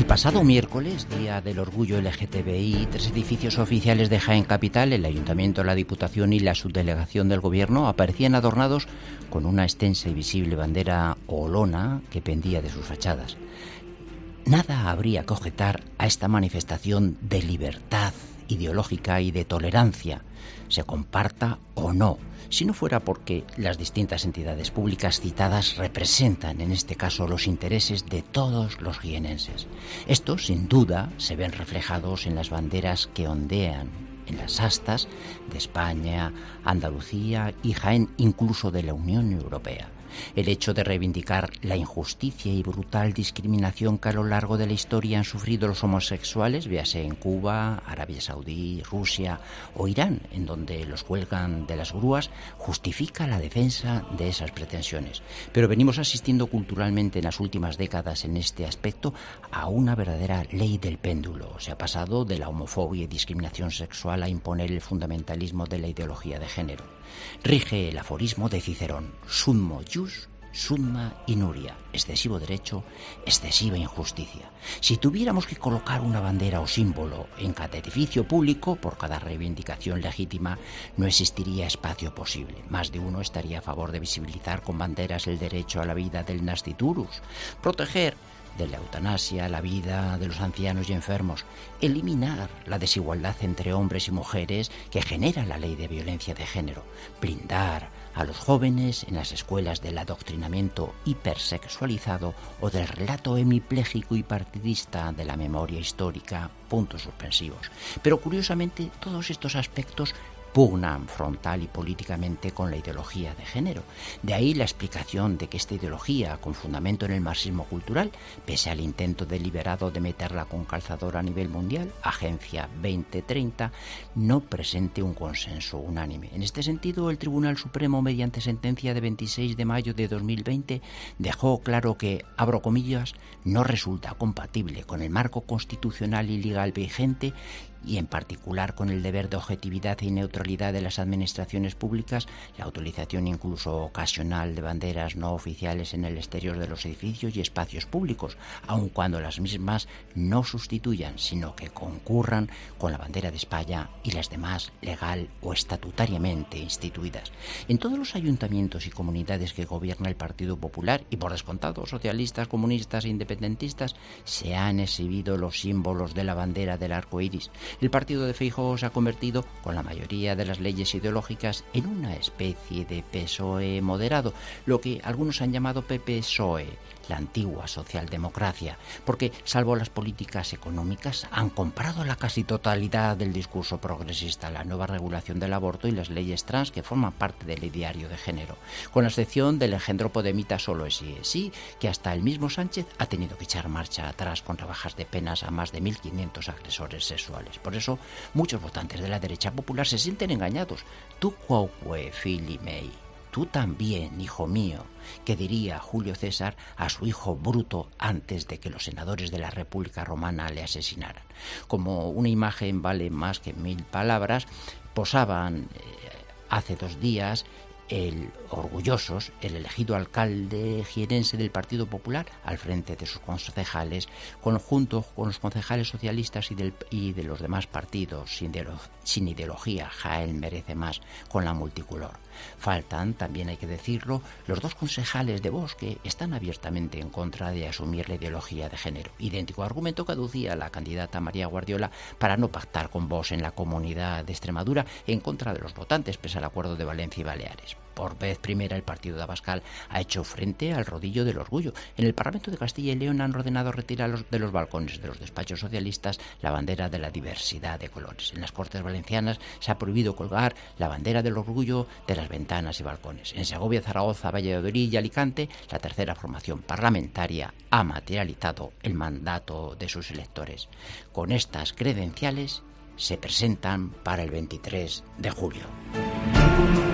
pasado miércoles, Día del Orgullo LGTBI, 3 edificios oficiales de Jaén Capital, el Ayuntamiento, la Diputación y la Subdelegación del Gobierno, aparecían adornados con una extensa y visible bandera o lona que pendía de sus fachadas. Nada habría que objetar a esta manifestación de libertad ideológica y de tolerancia, se comparta o no, si no fuera porque las distintas entidades públicas citadas representan, en este caso, los intereses de todos los jienenses. Estos, sin duda, se ven reflejados en las banderas que ondean en las astas de España, Andalucía y Jaén, incluso de la Unión Europea. El hecho de reivindicar la injusticia y brutal discriminación que a lo largo de la historia han sufrido los homosexuales, véase en Cuba, Arabia Saudí, Rusia o Irán, en donde los cuelgan de las grúas, justifica la defensa de esas pretensiones. Pero venimos asistiendo culturalmente en las últimas décadas en este aspecto a una verdadera ley del péndulo. Se ha pasado de la homofobia y discriminación sexual a imponer el fundamentalismo de la ideología de género. Rige el aforismo de Cicerón: summo ius, summa inuria, excesivo derecho, excesiva injusticia. Si tuviéramos que colocar una bandera o símbolo en cada edificio público por cada reivindicación legítima, no existiría espacio posible. Más de uno estaría a favor de visibilizar con banderas el derecho a la vida del nasciturus, proteger de la eutanasia la vida de los ancianos y enfermos, eliminar la desigualdad entre hombres y mujeres que genera la ley de violencia de género, blindar a los jóvenes en las escuelas del adoctrinamiento hipersexualizado o del relato hemipléjico y partidista de la memoria histórica, puntos suspensivos. Pero curiosamente todos estos aspectos pugnan frontal y políticamente con la ideología de género. De ahí la explicación de que esta ideología, con fundamento en el marxismo cultural, pese al intento deliberado de meterla con calzador a nivel mundial, Agencia 2030, no presente un consenso unánime. En este sentido, el Tribunal Supremo, mediante sentencia de 26 de mayo de 2020, dejó claro que, abro comillas, no resulta compatible con el marco constitucional y legal vigente y en particular con el deber de objetividad y neutralidad de las administraciones públicas, la utilización incluso ocasional de banderas no oficiales en el exterior de los edificios y espacios públicos, aun cuando las mismas no sustituyan, sino que concurran con la bandera de España y las demás legal o estatutariamente instituidas. En todos los ayuntamientos y comunidades que gobierna el Partido Popular, y por descontado socialistas, comunistas e independentistas, se han exhibido los símbolos de la bandera del arco iris. El partido de Feijóo se ha convertido, con la mayoría de las leyes ideológicas, en una especie de PSOE moderado, lo que algunos han llamado PPSOE, la antigua socialdemocracia, porque, salvo las políticas económicas, han comprado la casi totalidad del discurso progresista, la nueva regulación del aborto y las leyes trans que forman parte del ideario de género, con la excepción del engendro podemita Solo es sí, que hasta el mismo Sánchez ha tenido que echar marcha atrás con rebajas de penas a más de 1.500 agresores sexuales. Por eso, muchos votantes de la derecha popular se sienten engañados. Tu quoque, fili mei. Tú también, hijo mío, que diría Julio César a su hijo Bruto antes de que los senadores de la República Romana le asesinaran. Como una imagen vale más que 1000 palabras, posaban hace 2 días orgullosos el elegido alcalde jienense del Partido Popular al frente de sus concejales, junto con los concejales socialistas y de los demás partidos sin ideología. Jaén merece más, con la multicolor. Faltan, también hay que decirlo, los 2 concejales de Vox que están abiertamente en contra de asumir la ideología de género. Idéntico argumento que aducía la candidata María Guardiola para no pactar con Vox en la Comunidad de Extremadura en contra de los votantes, pese al acuerdo de Valencia y Baleares. Por vez primera, el partido de Abascal ha hecho frente al rodillo del orgullo. En el Parlamento de Castilla y León han ordenado retirar de los balcones de los despachos socialistas la bandera de la diversidad de colores. En las Cortes Valencianas se ha prohibido colgar la bandera del orgullo de las ventanas y balcones. En Segovia, Zaragoza, Valladolid y Alicante, la tercera formación parlamentaria ha materializado el mandato de sus electores. Con estas credenciales se presentan para el 23 de julio.